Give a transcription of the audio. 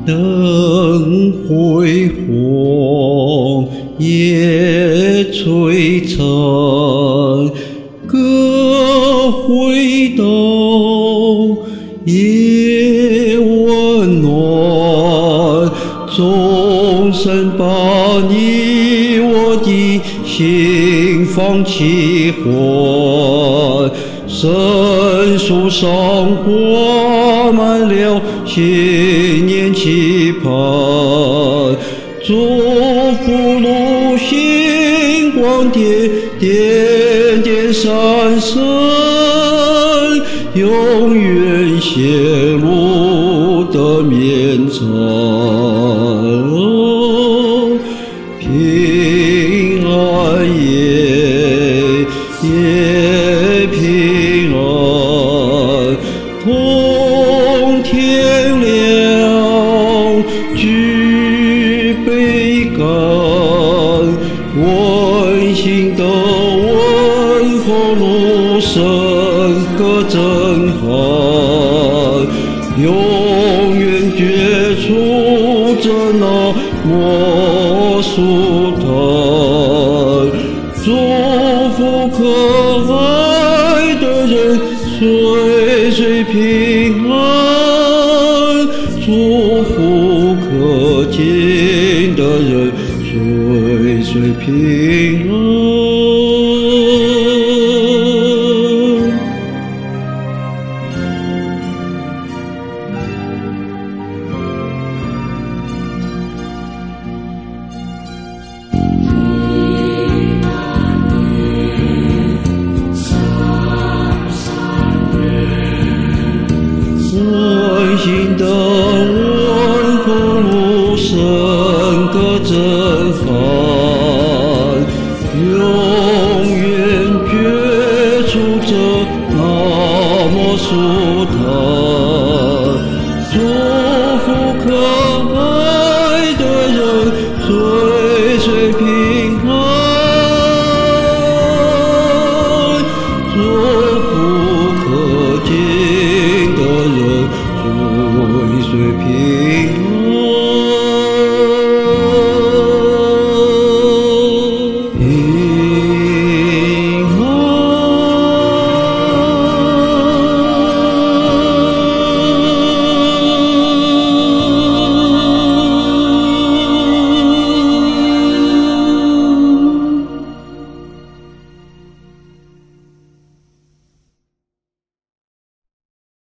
灯辉煌，夜璀璨，歌回荡，夜温暖，众生把你我的心放起欢，圣树上挂满了新年期盼，祝福路星光点点闪闪，永远显露的绵长，平安夜平安，同天亮，举杯干，温馨的问候路声歌震撼，永远觉出这那么舒坦，祝福可爱的人岁岁平安，祝福可敬的人岁岁平安。温馨的问候路声歌震